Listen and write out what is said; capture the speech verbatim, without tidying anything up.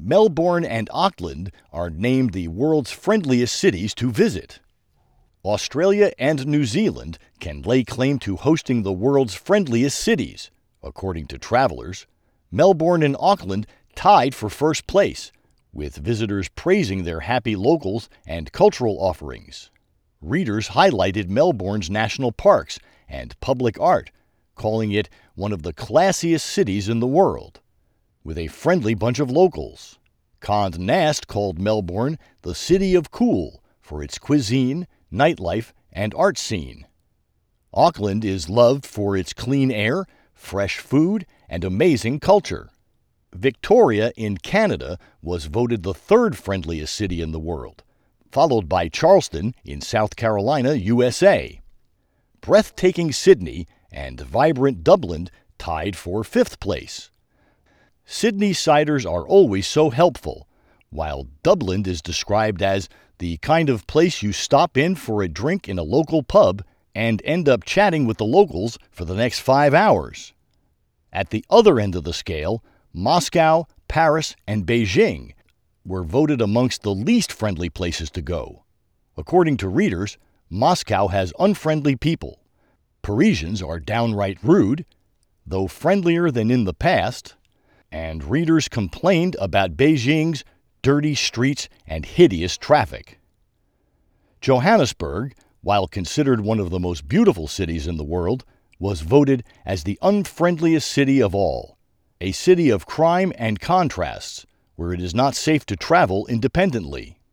Melbourne and Auckland are named the world's friendliest cities to visit. Australia and New Zealand can lay claim to hosting the world's friendliest cities. According to travelers, Melbourne and Auckland tied for first place, with visitors praising their happy locals and cultural offerings. Readers highlighted Melbourne's national parks and public art, calling it one of the classiest cities in the world, with a friendly bunch of locals. Condé Nast called Melbourne the City of Cool for its cuisine, nightlife, and art scene. Auckland is loved for its clean air, fresh food, and amazing culture. Victoria in Canada was voted the third friendliest city in the world, followed by Charleston in South Carolina, U S A. Breathtaking Sydney and vibrant Dublin tied for fifth place. Sydney siders are always so helpful, while Dublin is described as the kind of place you stop in for a drink in a local pub and end up chatting with the locals for the next five hours. At the other end of the scale, Moscow, Paris, and Beijing were voted amongst the least friendly places to go. According to readers, Moscow has unfriendly people. Parisians are downright rude, though friendlier than in the past, and readers complained about Beijing's dirty streets and hideous traffic. Johannesburg, while considered one of the most beautiful cities in the world, was voted as the unfriendliest city of all, a city of crime and contrasts, where it is not safe to travel independently.